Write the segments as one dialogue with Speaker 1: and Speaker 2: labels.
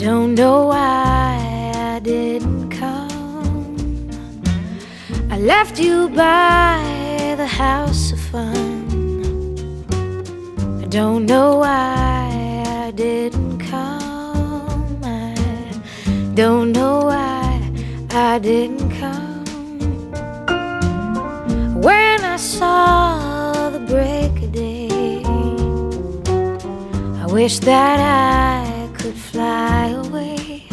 Speaker 1: don't know why I didn't come. I left you by the house of fun. I don't know why I didn't come. I don't know why I didn't come. When I saw the break of day, I wish that I could fly away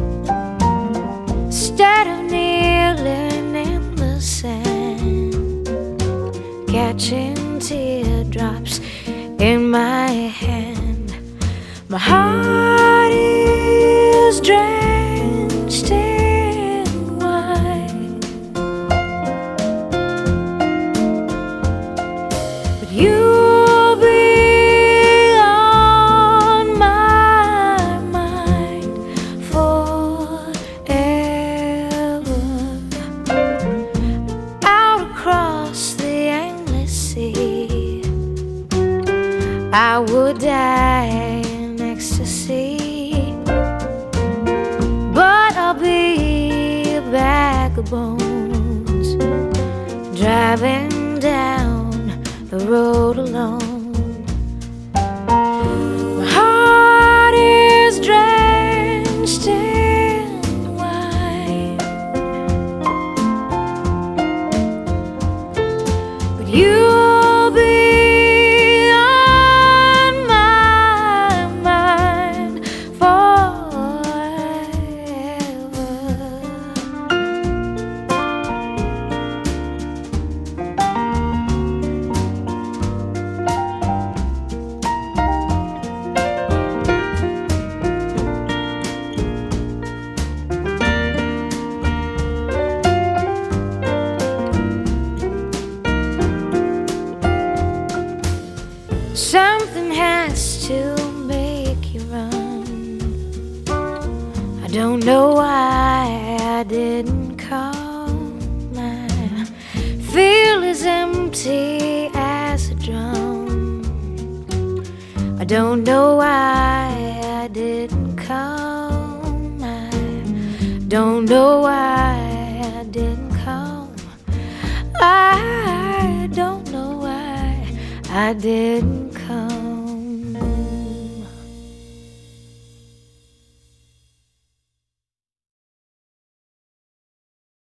Speaker 1: instead of kneeling in the sand, catching teardrops in my hand. My heart is drenched in wine, but you'll be on my mind forever. Out across the endless sea, I would die in ecstasy, but I'll be a bag of bones driving down the road alone. My heart is drenched in wine, but you'll be on my mind forever. Something has to make you run. I don't know why I didn't come. I feel as empty as a drum. I don't know why I didn't come. I don't know why I didn't come. I don't know why I didn't